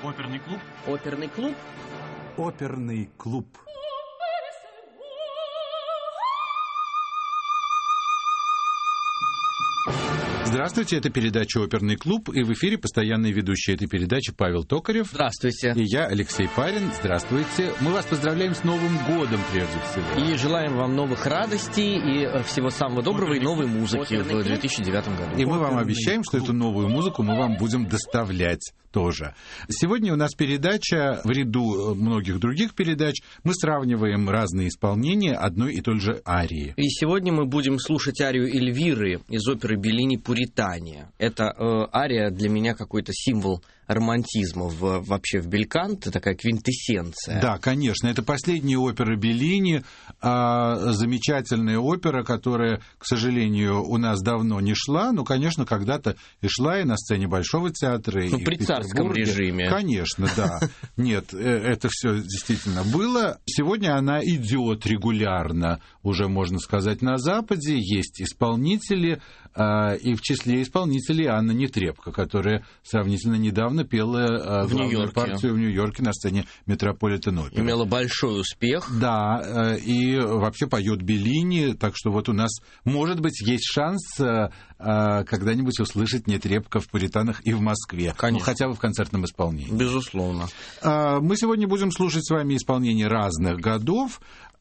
Оперный клуб. Оперный клуб. Оперный клуб. Здравствуйте, это передача «Оперный клуб», и в эфире постоянный ведущий этой передачи Павел Токарев. Здравствуйте. И я, Алексей Парин. Здравствуйте. Мы вас поздравляем с Новым годом, прежде всего. И желаем вам новых радостей и всего самого доброго и новой музыки в 2009 году. И мы вам обещаем, что эту новую музыку мы вам будем доставлять тоже. Сегодня у нас передача, в ряду многих других передач, мы сравниваем разные исполнения одной и той же арии. И сегодня мы будем слушать арию Эльвиры из оперы Беллини «Пуритания». Это ария для меня какой-то символ романтизма вообще в бельканто, такая квинтэссенция. Да, конечно. Это последняя опера Беллини, замечательная опера, которая, к сожалению, у нас давно не шла, но, конечно, когда-то и шла и на сцене Большого театра, и при в царском режиме. Конечно, да. Нет, это все действительно было. Сегодня она идет регулярно, уже можно сказать, на Западе. Есть исполнители, и в числе исполнителей Анна Нетребко, которая сравнительно недавно пела главную партию в Нью-Йорке на сцене Метрополитен-оперы. Имела большой успех. Да, и вообще поет Беллини, так что вот у нас, может быть, есть шанс когда-нибудь услышать Нетребко в «Пуританах» и в Москве. Конечно. Ну, хотя бы в концертном исполнении. Безусловно. Мы сегодня будем слушать с вами исполнение разных годов,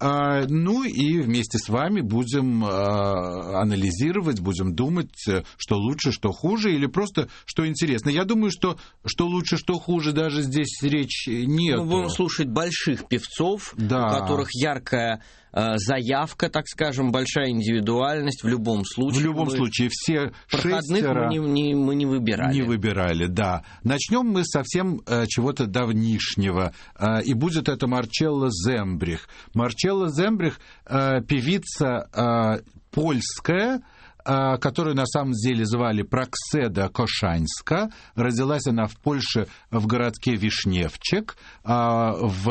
ну и вместе с вами будем анализировать, будем думать, что лучше, что хуже, или просто что интересно. Я думаю, что лучше, что хуже, даже здесь речь нет. Мы будем слушать больших певцов, да, у которых яркая заявка, так скажем, большая индивидуальность в любом случае. В любом случае, все проходных шестеро мы не выбирали. Не выбирали, да. Начнем мы совсем чего-то давнишнего, и будет это Марчелло Зембрих. Марчелло Зембрих — певица польская, которую на самом деле звали Прокседа Кошаньска. Родилась она в Польше в городке Вишневчик в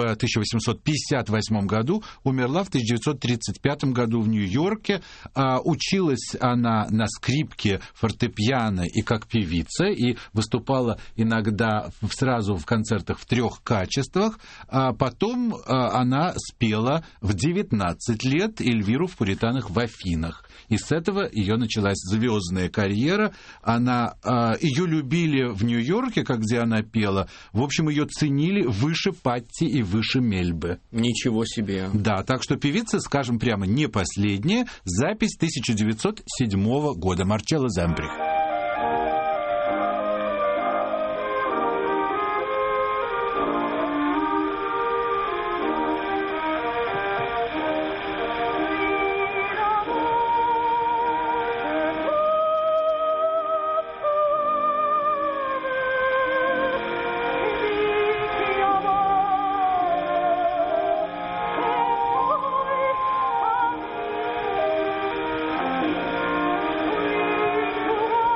1858 году, умерла в 1935 году в Нью-Йорке. Училась она на скрипке, фортепиано и как певица, и выступала иногда сразу в концертах в 3 качествах. Потом она спела в 19 лет Эльвиру в «Пуританах» в Афинах. И с этого ее началась звездная карьера. Ее любили в Нью-Йорке, где она пела. В общем, ее ценили выше Патти и выше Мельбы. Ничего себе. Да, так что певица, скажем прямо, не последняя. Запись 1907 года. Марчелло Зембрих. Oh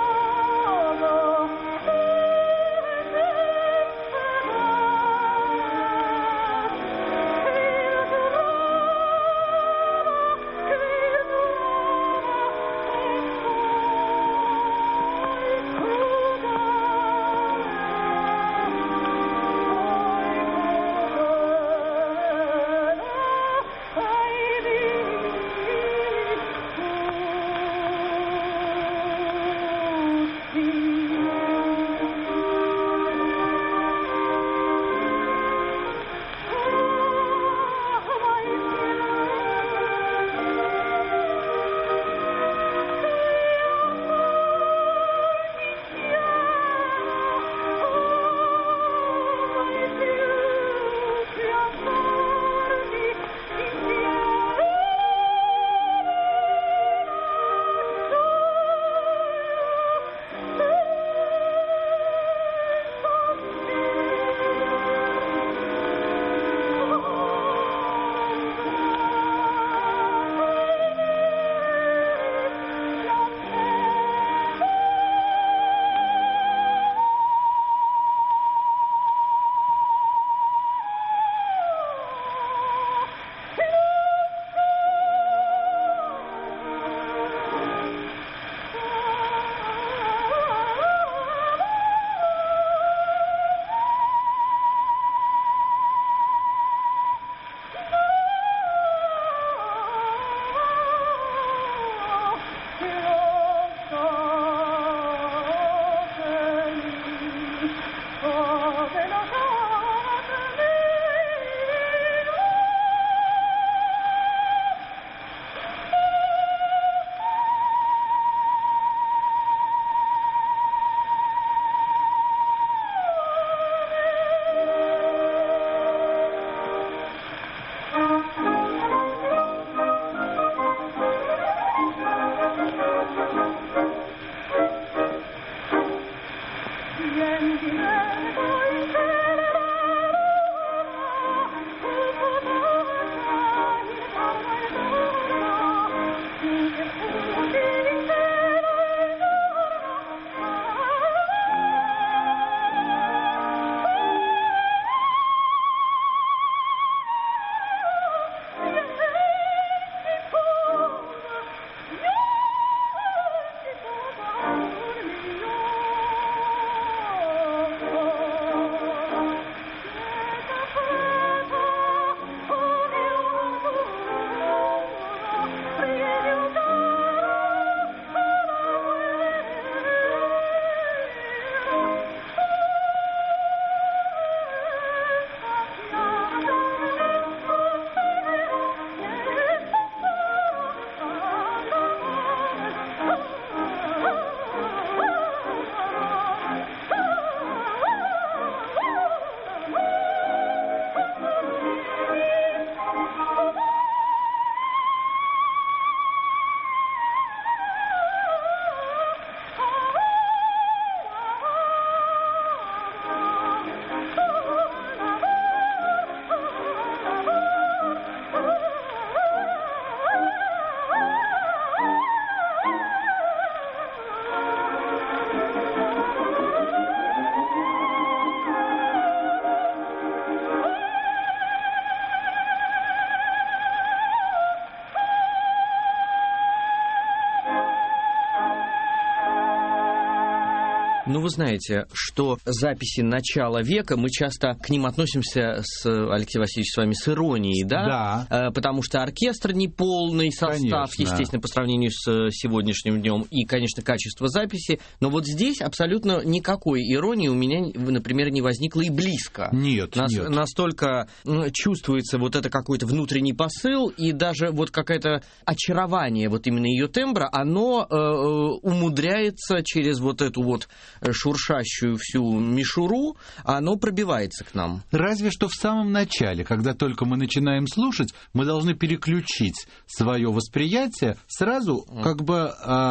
Ну, вы знаете, что записи начала века, мы часто к ним относимся, Алексей Васильевич, с вами с иронией, да? Да. Потому что оркестр неполный состав, Конечно. естественно, по сравнению с сегодняшним днем, и, конечно, качество записи. Но вот здесь абсолютно никакой иронии у меня, например, не возникло и близко. Нет. Настолько чувствуется вот это какой-то внутренний посыл, и даже вот какое-то очарование вот именно ее тембра, оно умудряется через вот эту вот шуршащую всю мишуру, оно пробивается к нам. Разве что в самом начале, когда только мы начинаем слушать, мы должны переключить свое восприятие сразу, как бы,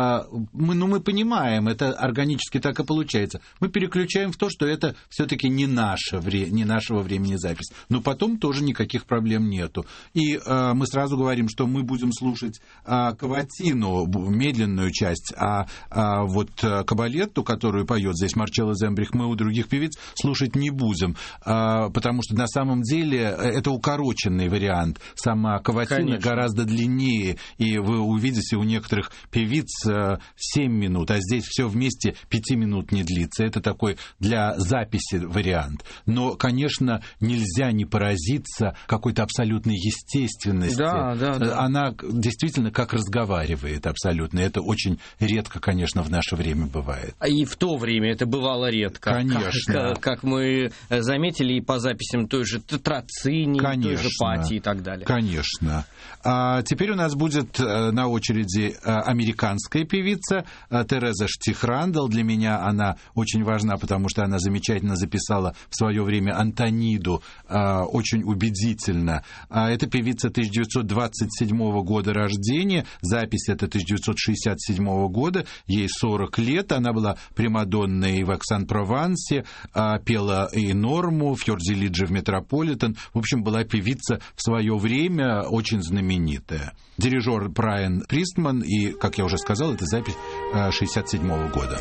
мы понимаем, это органически так и получается. Мы переключаем в то, что это все-таки не нашего времени запись. Но потом тоже никаких проблем нету. И мы сразу говорим, что мы будем слушать каватину, медленную часть, а вот кабалетту, которую поет здесь Марчелло Зембрих, мы у других певиц слушать не будем, потому что на самом деле это укороченный вариант. Сама каватина, конечно, гораздо длиннее, и вы увидите у некоторых певиц 7 минут, а здесь все вместе 5 минут не длится. Это такой для записи вариант. Но, конечно, нельзя не поразиться какой-то абсолютной естественности. Да. Она действительно как разговаривает абсолютно. Это очень редко, конечно, в наше время бывает. И в то время это бывало редко. Конечно. Как мы заметили и по записям той же Тетрацини, той же Пати и так далее. Конечно. Теперь у нас будет на очереди американская певица Тереза Штихрандл. Для меня она очень важна, потому что она замечательно записала в свое время Антониду, очень убедительно. Это певица 1927 года рождения, запись это 1967 года, ей 40 лет, она была примадонной в Эксан-Провансе, пела и Норму, Фьордзелиджи в Метрополитен, в общем, была певица в свое время очень знаменитая. Дирижер Брайан Пристман, и, как я уже сказал, это запись 1967 года.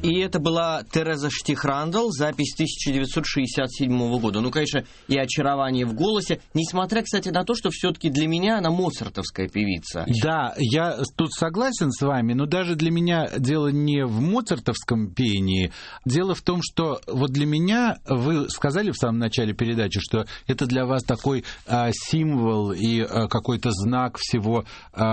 И это была Тереза Штихрандл, запись 1967 года. Ну, конечно, и очарование в голосе, несмотря, кстати, на то, что все-таки для меня она моцартовская певица. Да, я тут согласен с вами, но даже для меня дело не в моцартовском пении. Дело в том, что вот для меня, вы сказали в самом начале передачи, что это для вас такой символ и какой-то знак всего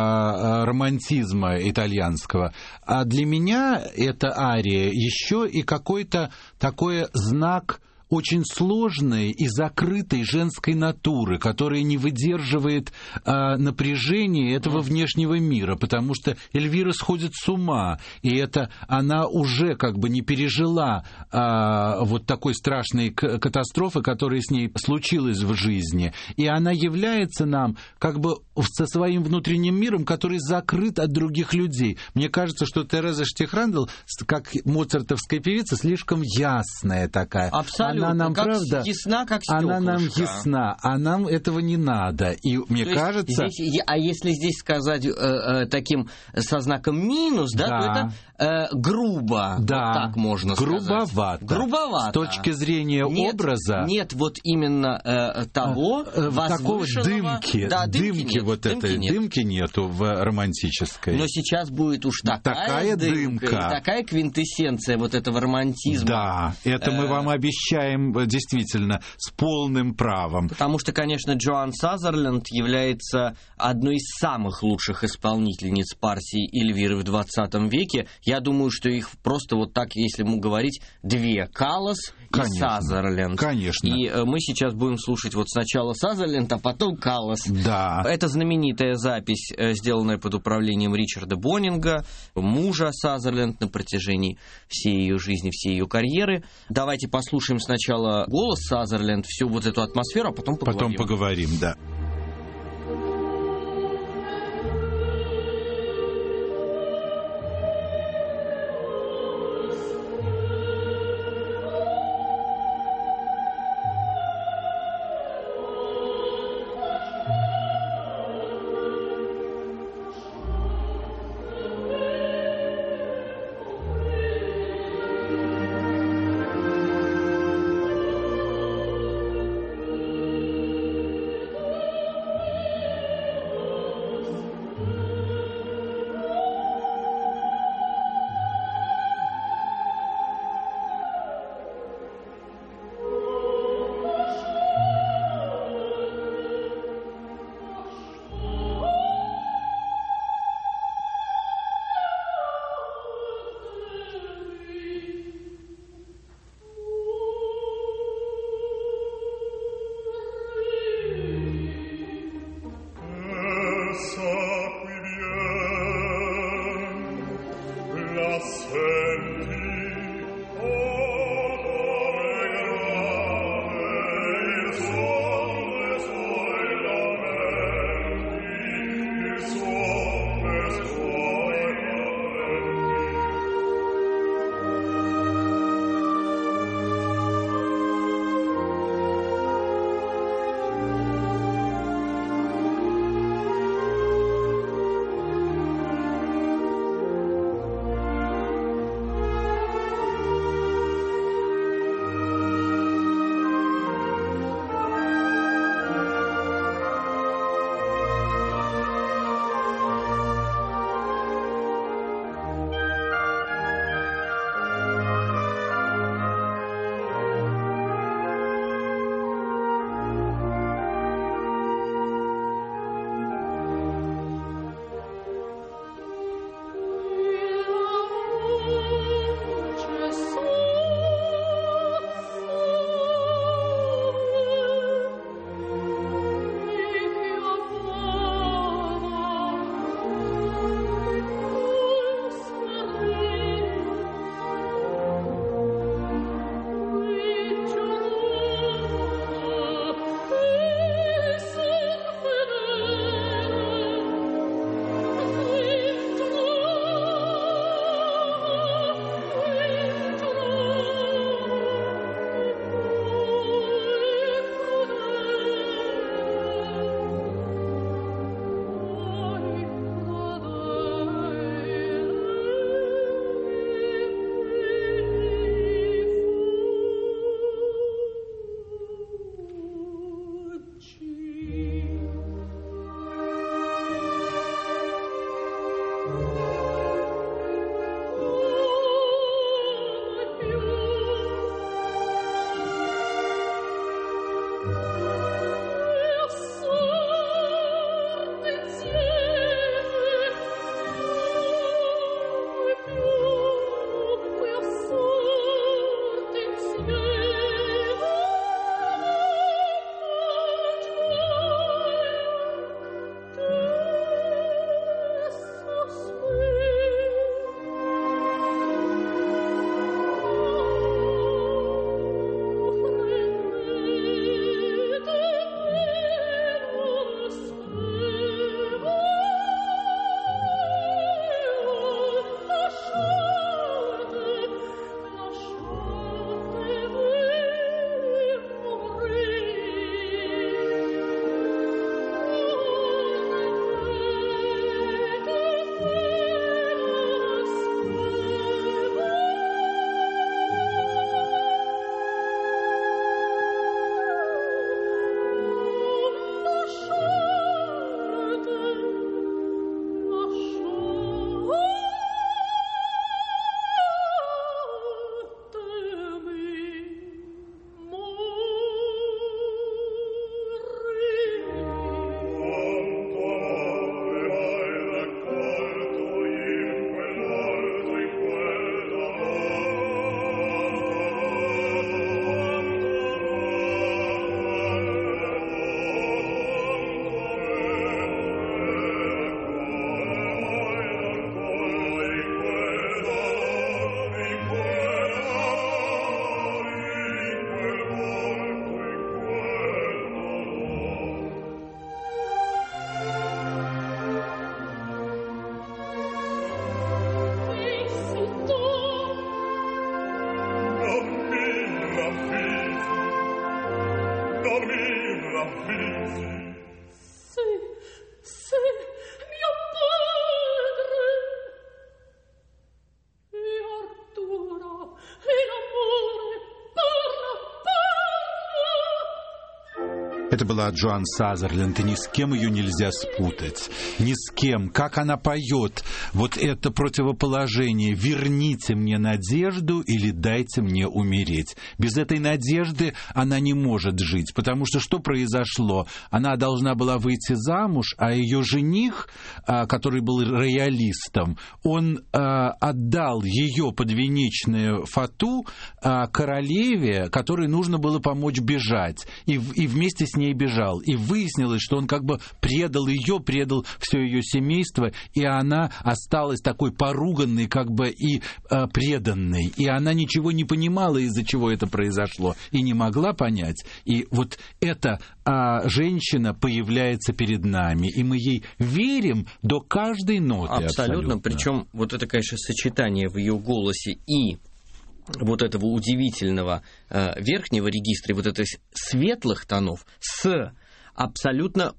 романтизма итальянского. А для меня эта ария еще и какой-то такой знак очень сложной и закрытой женской натуры, которая не выдерживает напряжения этого внешнего мира, потому что Эльвира сходит с ума, и это она уже как бы не пережила вот такой страшной катастрофы, которая с ней случилась в жизни, и она является нам как бы со своим внутренним миром, который закрыт от других людей. Мне кажется, что Тереза Штихрандл, как моцартовская певица, слишком ясная такая. Абсолютно. Она нам, как правда, ясна, как стеклышко. она нам ясна, а нам этого не надо. И мне кажется... А если здесь сказать таким со знаком минус, да, то это грубо, да, вот так можно грубовато. Грубовато. С точки зрения образа... Нет вот именно того такого возвышенного... дымки. Да, дымки нет, вот этой дымки нету в романтической. Но сейчас будет уж такая дымка. И такая квинтэссенция вот этого романтизма. Да, это мы вам обещаем действительно с полным правом. Потому что, конечно, Джоан Сазерленд является одной из самых лучших исполнительниц партии Эльвиры в 20 веке. Я думаю, что их просто вот так, если ему говорить, две: Каллас и Сазерленд. Конечно. И мы сейчас будем слушать вот сначала Сазерленд, а потом Каллас. Да. Это знаменитая запись, сделанная под управлением Ричарда Боннинга, мужа Сазерленд на протяжении всей ее жизни, всей ее карьеры. Давайте послушаем сначала голос Сазерленд, всю вот эту атмосферу, а потом поговорим. Потом поговорим, да. Это была Джоан Сазерленд, и ни с кем ее нельзя спутать. Ни с кем. Как она поет вот это противоположение: «Верните мне надежду или дайте мне умереть». Без этой надежды она не может жить, потому что произошло? Она должна была выйти замуж, а ее жених, который был роялистом, он отдал ее подвенечную фату королеве, которой нужно было помочь бежать, и вместе с ней бежал. И выяснилось, что он как бы предал ее, предал все ее семейство, и она осталась такой поруганной, как бы и преданной. И она ничего не понимала, из-за чего это произошло, и не могла понять. И вот эта женщина появляется перед нами, и мы ей верим до каждой ноты. Абсолютно. Причем вот это, конечно, сочетание в ее голосе и вот этого удивительного верхнего регистра, вот этих светлых тонов с абсолютно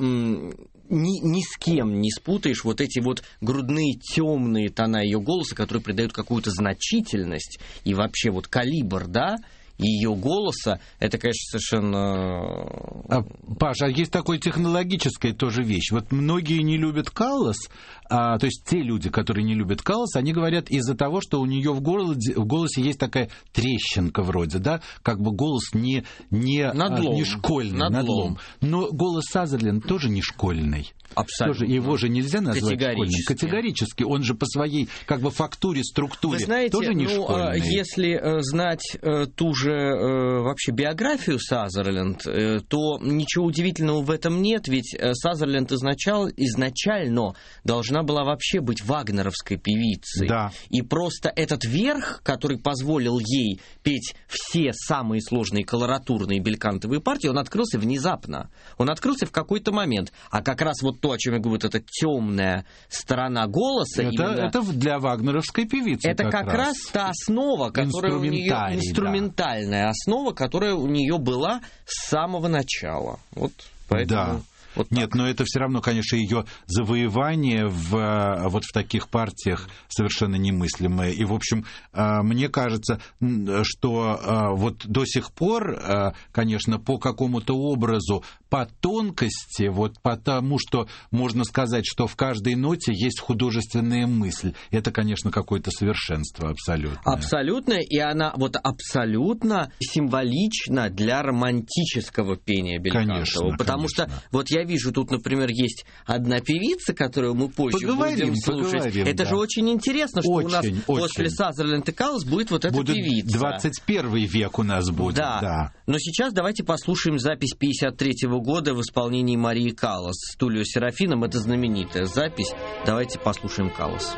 ни с кем не спутаешь вот эти вот грудные темные тона ее голоса, которые придают какую-то значительность и вообще вот калибр, да, ее голоса, это, конечно, совершенно... Паша, есть такая технологическая тоже вещь. Вот многие не любят Каллас, то есть те люди, которые не любят Каллас, они говорят из-за того, что у нее в голосе есть такая трещинка вроде, да, как бы голос не школьный, надлом. Но голос Сазерленд тоже не школьный. Абсолютно. Тоже его же нельзя назвать школьным. Категорически. Он же по своей как бы фактуре, структуре. Вы знаете, тоже не школьный. Если знать ту же вообще биографию Сазерленд, то ничего удивительного в этом нет, ведь Сазерленд изначально должна была вообще быть вагнеровской певицей. Да. И просто этот верх, который позволил ей петь все самые сложные колоратурные белькантовые партии, он открылся внезапно. Он открылся в какой-то момент. А как раз вот то, о чем я говорю, вот эта темная сторона голоса. Это для вагнеровской певицы. Это как раз та основа, которая у нее инструментальная основа, которая у нее была с самого начала. Вот поэтому. Да. Вот нет, но это все равно, конечно, ее завоевание вот в таких партиях совершенно немыслимое. И, в общем, мне кажется, что вот до сих пор, конечно, по какому-то образу по тонкости, вот потому что можно сказать, что в каждой ноте есть художественная мысль. Это, конечно, какое-то совершенство абсолютно. Абсолютно, и она вот абсолютно символична для романтического пения Белькантова. Конечно, потому что вот я вижу, тут, например, есть одна певица, которую мы позже будем слушать. Это же очень интересно, что у нас после Сазерленд и Каллас будет вот эта певица. 21 век у нас будет. Да. Но сейчас давайте послушаем запись 1953 года в исполнении Марии Каллас с Тулио Серафином. Это знаменитая запись. Давайте послушаем Каллас.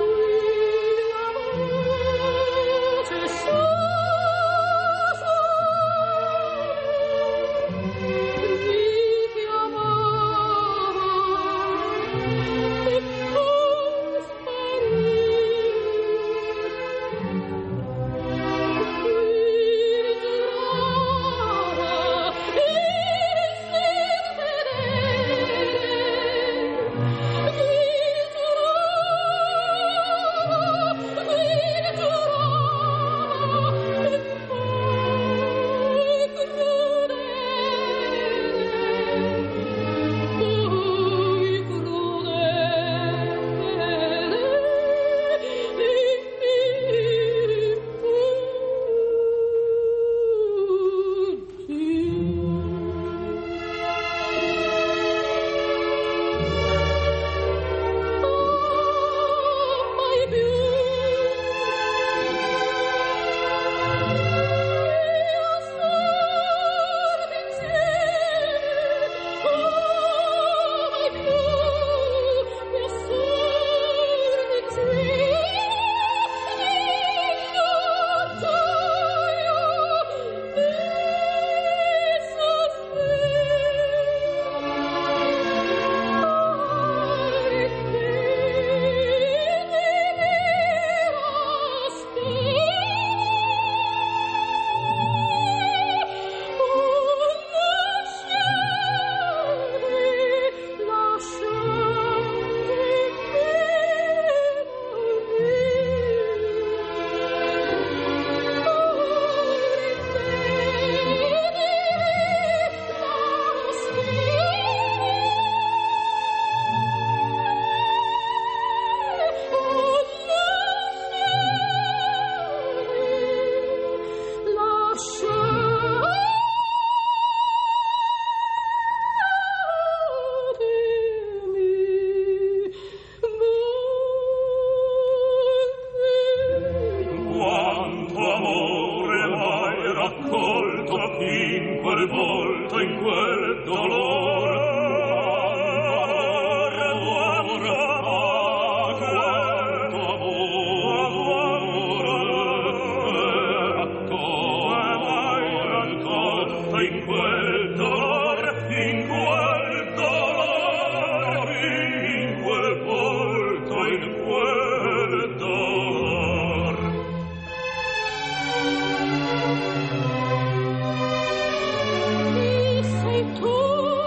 Sei tu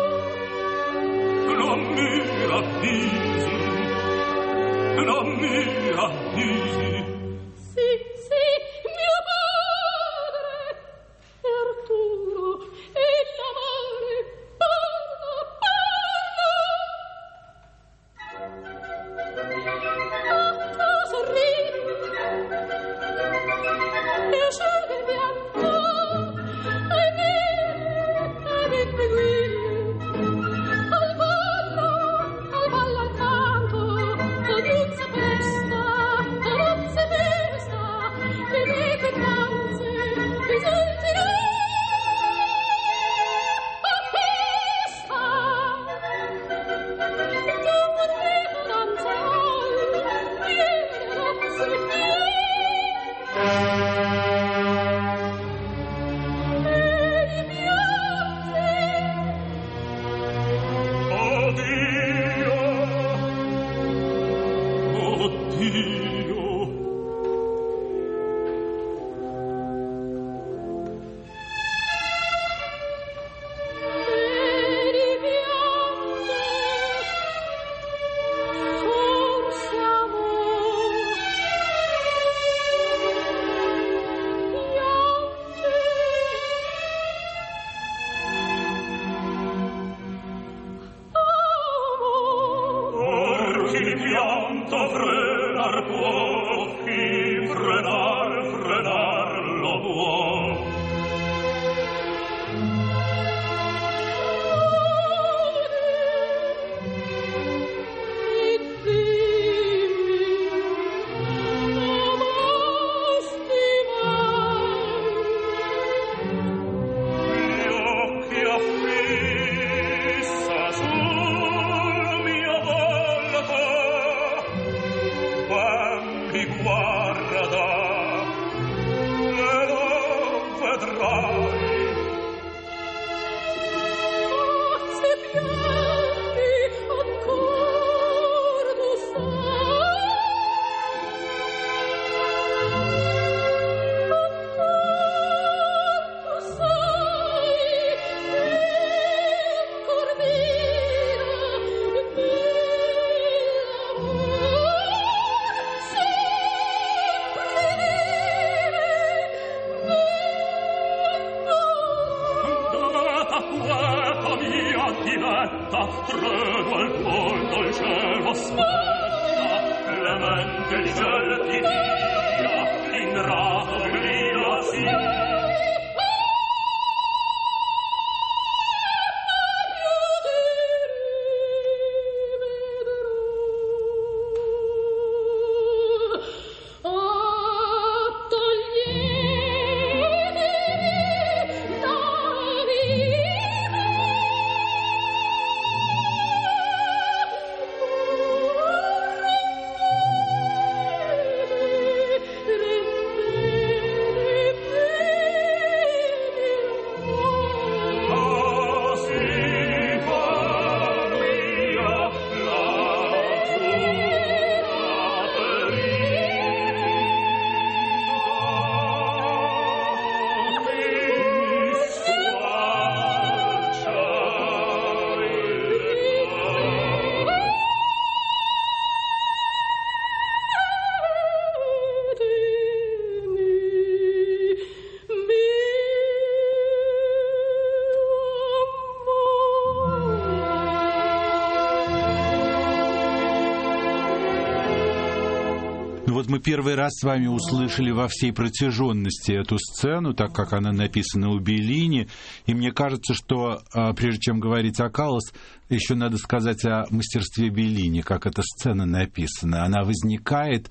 Вот мы первый раз с вами услышали во всей протяженности эту сцену, так как она написана у Беллини, и мне кажется, что прежде чем говорить о Каллас, еще надо сказать о мастерстве Беллини, как эта сцена написана. Она возникает,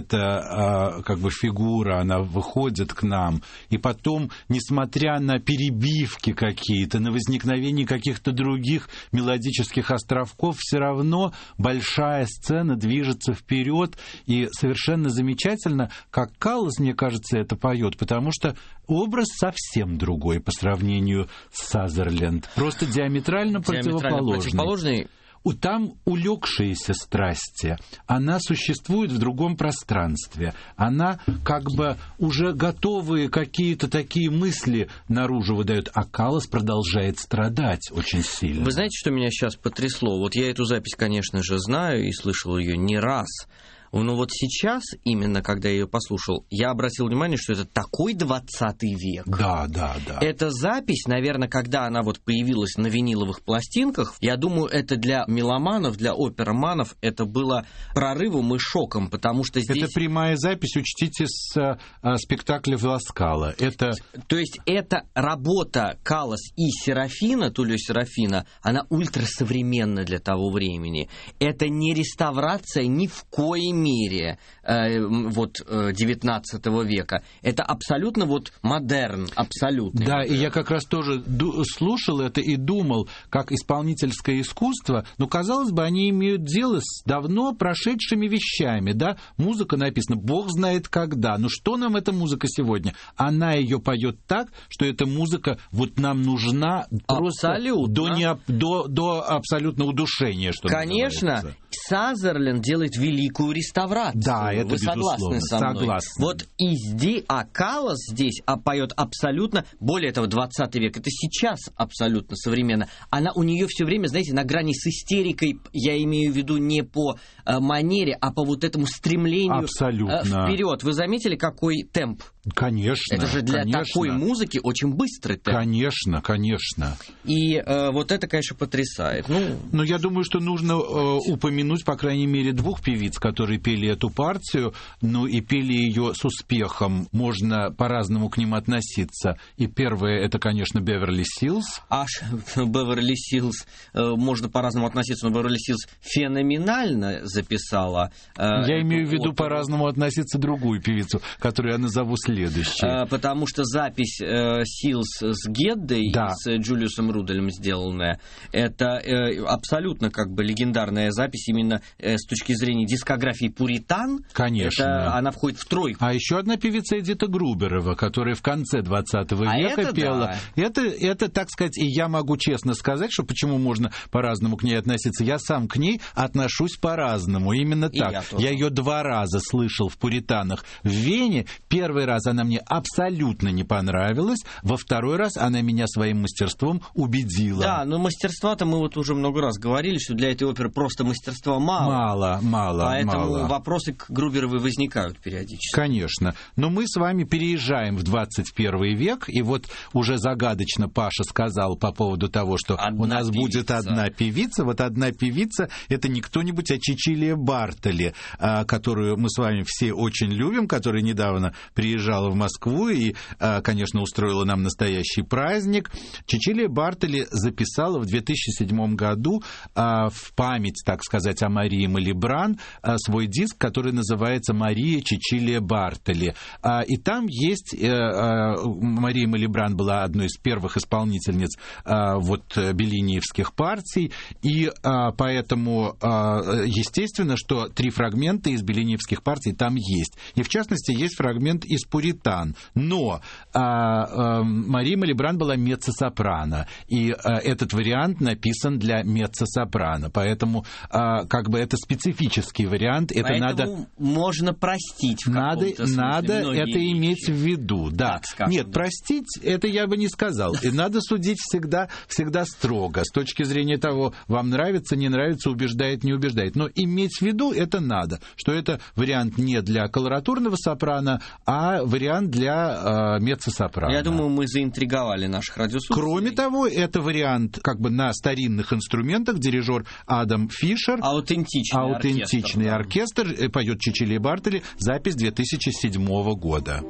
это как бы фигура, она выходит к нам, и потом, несмотря на перебивки какие-то, на возникновение каких-то других мелодических островков, все равно большая сцена движется вперед, и совершенно замечательно, как Каллас, мне кажется, это поет, потому что образ совсем другой по сравнению с Сазерленд, просто диаметрально противоположный. Там улегшиеся страсти, она существует в другом пространстве, она как бы уже готовые какие-то такие мысли наружу выдает, а Каллас продолжает страдать очень сильно. Вы знаете, что меня сейчас потрясло? Вот я эту запись, конечно же, знаю и слышал ее не раз. Но вот сейчас, именно когда я ее послушал, я обратил внимание, что это такой 20 век. Да. Эта запись, наверное, когда она вот появилась на виниловых пластинках, я думаю, это для меломанов, для опероманов, это было прорывом и шоком, потому что здесь... Это прямая запись, учтите, с спектакля «Ла Скала». То есть это работа Каллас и Серафина, Тулио Серафина, она ультрасовременна для того времени. Это не реставрация ни в коей мере вот 19 века. Это абсолютно вот модерн, абсолютно. Да, и я как раз тоже слушал это и думал, как исполнительское искусство, казалось бы, они имеют дело с давно прошедшими вещами, да, музыка написана, бог знает когда, что нам эта музыка сегодня? Она ее поет так, что эта музыка вот нам нужна просто до абсолютно удушения, что Конечно, называется. Сазерленд делает великую реставрацию реставрацию. Да, это Вы согласны безусловно. со мной? Согласен. Вот и здесь, Каллас здесь поет абсолютно, более того, 20 век, это сейчас абсолютно современно. У нее все время, знаете, на грани с истерикой, я имею в виду не по манере, а по вот этому стремлению вперед. Вы заметили, какой темп? Конечно. Это же для такой музыки очень быстрый темп. Конечно, конечно. И вот это, конечно, потрясает. Но я думаю, что нужно упомянуть, по крайней мере, двух певиц, которые пели эту партию, и пели ее с успехом. Можно по-разному к ним относиться. И первое, это, конечно, Беверли Силз. Беверли Силз, можно по-разному относиться, но Беверли Силз феноменально записала. Я имею в виду по-разному относиться другую певицу, которую я назову следующей. Потому что запись Силз с Геддой, с Джулиусом Руделем сделанная, это абсолютно как бы легендарная запись именно с точки зрения дискографии Пуритан. Конечно. Она входит в тройку. А еще одна певица Эдита Груберова, которая в конце 20 века пела. Да. Это, так сказать, и я могу честно сказать, что почему можно по-разному к ней относиться. Я сам к ней отношусь по-разному. Именно так. Я ее 2 раза слышал в Пуританах в Вене. Первый раз она мне абсолютно не понравилась. Во второй раз она меня своим мастерством убедила. Да, но мастерства-то мы вот уже много раз говорили, что для этой оперы просто мастерства мало. Поэтому вопросы к Груберовой возникают периодически. Конечно. Но мы с вами переезжаем в 21 век, и вот уже загадочно Паша сказал по поводу того, что у нас будет одна певица. Вот одна певица — это не кто-нибудь, а Чичилия Бартоли, которую мы с вами все очень любим, которая недавно приезжала в Москву и, конечно, устроила нам настоящий праздник. Чичилия Бартоли записала в 2007 году в память, так сказать, о Марии Малибран свой диск, который называется «Мария Чичилия Бартоли». И там есть... Мария Малибран была одной из первых исполнительниц беллиниевских партий, и поэтому, естественно, что 3 фрагмента из беллиниевских партий там есть. И, в частности, есть фрагмент из Пуритан. Но Мария Малибран была меццо-сопрано, и этот вариант написан для меццо-сопрано. Поэтому как бы это специфический вариант. Это можно простить в каком-то смысле. Надо это иметь в виду. Да. Нет, простить, это я бы не сказал. И надо судить всегда строго. С точки зрения того, вам нравится, не нравится, убеждает, не убеждает. Но иметь в виду это надо, что это вариант не для колоратурного сопрано, а вариант для меццо-сопрано. Я думаю, мы заинтриговали наших радиослушателей. Кроме того, это вариант как бы на старинных инструментах. Дирижер Адам Фишер. Аутентичный оркестр. Поет Чичилия Бартоли. Запись 2007 года.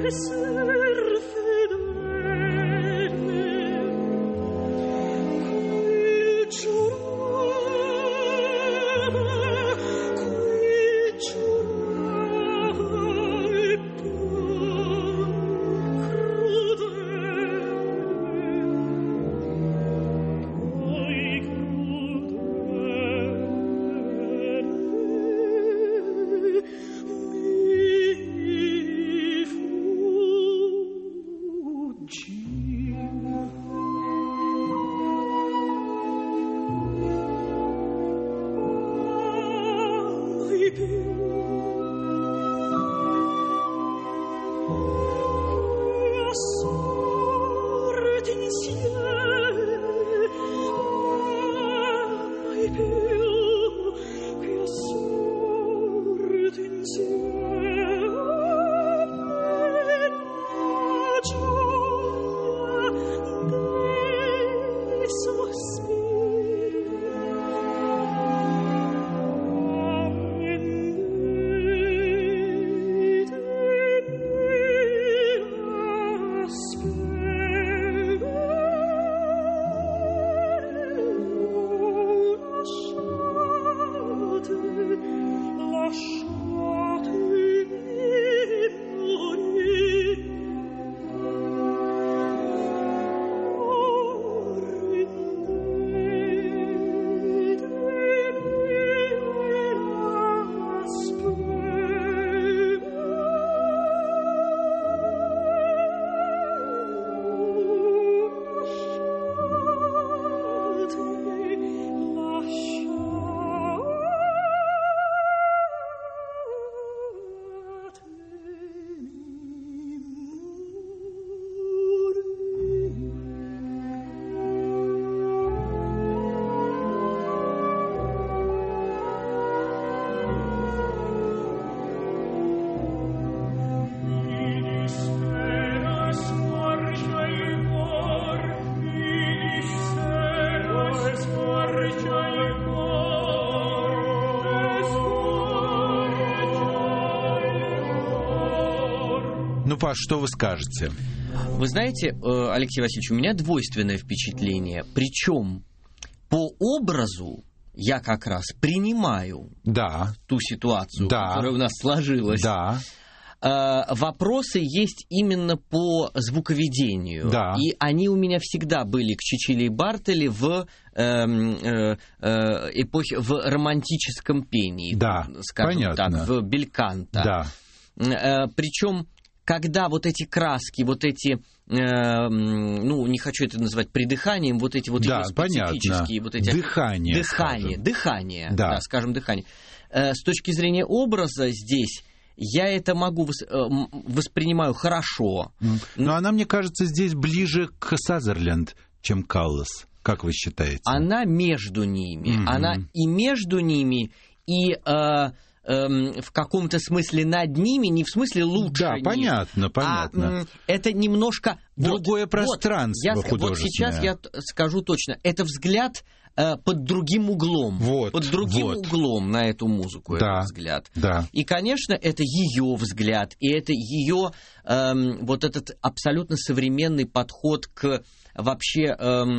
Ну, Паш, что вы скажете? Вы знаете, Алексей Васильевич, у меня двойственное впечатление. Причем по образу я как раз принимаю ту ситуацию, которая у нас сложилась. Да. Вопросы есть именно по звуковедению. Да. И они у меня всегда были к Чичиле и Бартоле в эпохе, в романтическом пении. Да, скажем понятно. так, в бельканто. Да. Причем, когда вот эти краски, вот эти, ну, не хочу это называть придыханием, вот эти вот да, специфические... Вот эти, дыхание, да, скажем, дыхание. С точки зрения образа здесь я это могу воспринимаю хорошо. Но она, мне кажется, здесь ближе к Сазерленд, чем Каллас. Как вы считаете? Она между ними. Она и между ними, и... в каком-то смысле над ними, не в смысле лучше да, них. Понятно. Это немножко... Другое пространство художественное. Вот сейчас я скажу точно. Это взгляд под другим углом. Под другим углом на эту музыку, этот взгляд. Да. И, конечно, это ее взгляд, и это ее вот этот абсолютно современный подход к вообще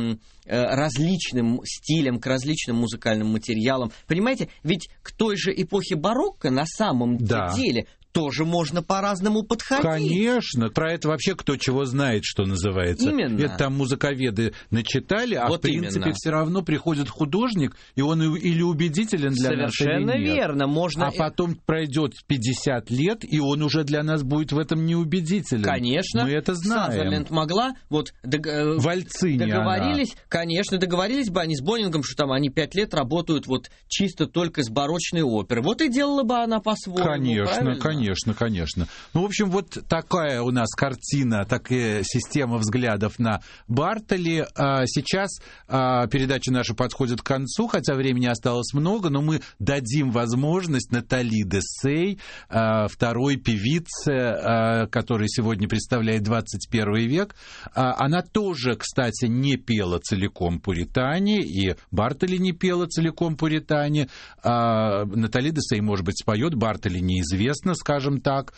различным стилям, к различным музыкальным материалам. Понимаете, ведь к той же эпохе барокко на самом деле тоже можно по-разному подходить. Конечно. Про это вообще кто чего знает, что называется. Именно. Это там музыковеды начитали, а в принципе все равно приходит художник, и он или убедителен для нас, или нет. Совершенно верно. Можно... А потом пройдет 50 лет, и он уже для нас будет в этом неубедителен. Конечно. Мы это знаем. Сазерленд могла... Вальцини договорились, конечно, договорились бы они с Бонингом, что там они 5 лет работают вот чисто только с барочной оперой. Вот и делала бы она по-своему. Конечно. Ну, в общем, вот такая у нас картина, такая система взглядов на Бартоли. Сейчас передача наша подходит к концу, хотя времени осталось много, но мы дадим возможность Натали Десей, второй певице, которая сегодня представляет 21 век. Она тоже, кстати, не пела целиком Пуритане, и Бартоли не пела целиком Пуритане. Натали Десей, может быть, споет, Бартоли неизвестно, скажем так,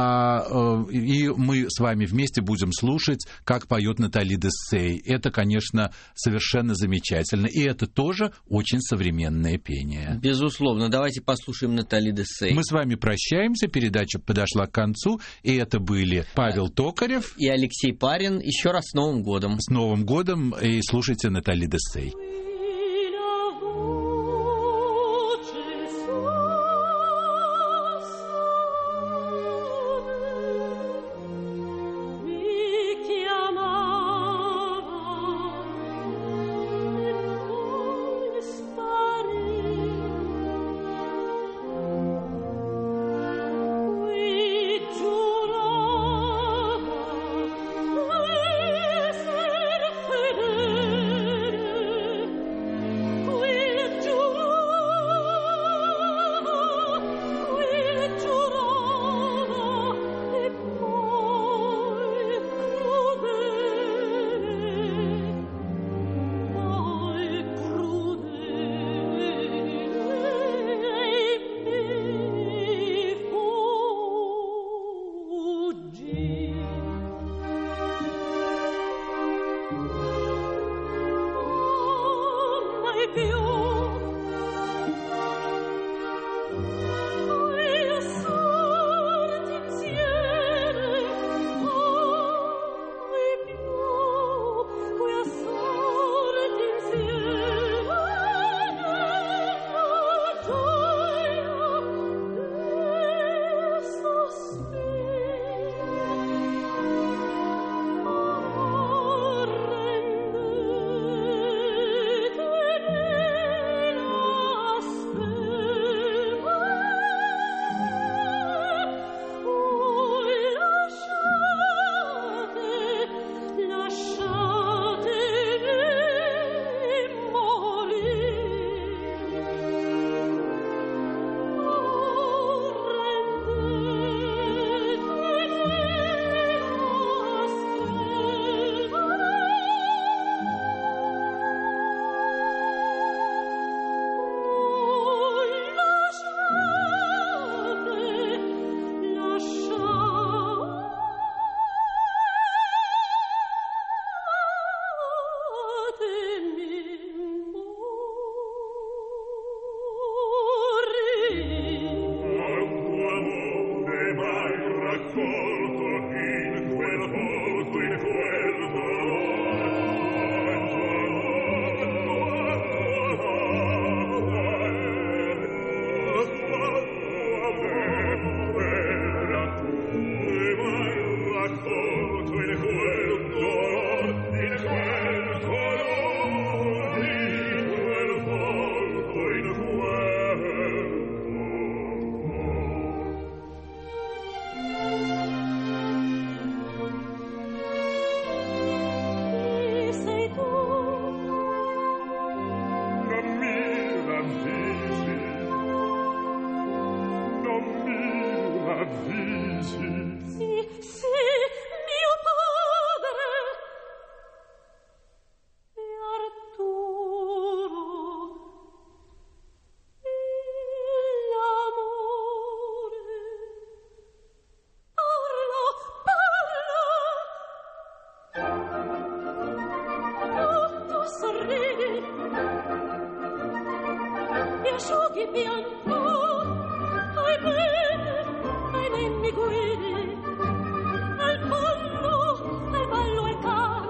и мы с вами вместе будем слушать, как поет Натали Дessay. Это, конечно, совершенно замечательно, и это тоже очень современное пение. Безусловно. Давайте послушаем Натали Дessay. Мы с вами прощаемся, передача подошла к концу, и это были Павел Токарев и Алексей Парин. Еще раз с Новым годом. С Новым годом, и слушайте Натали Дessay.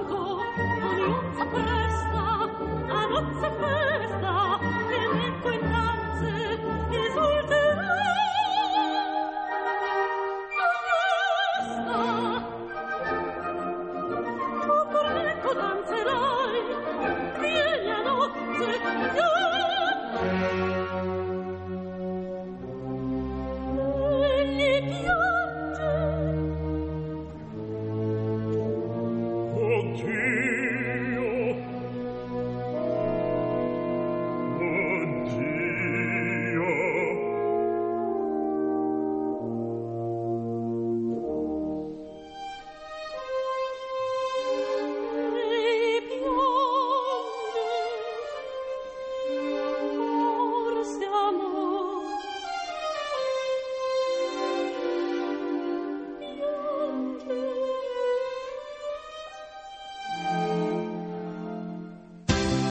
Presta, a nozze festa, e l'eco in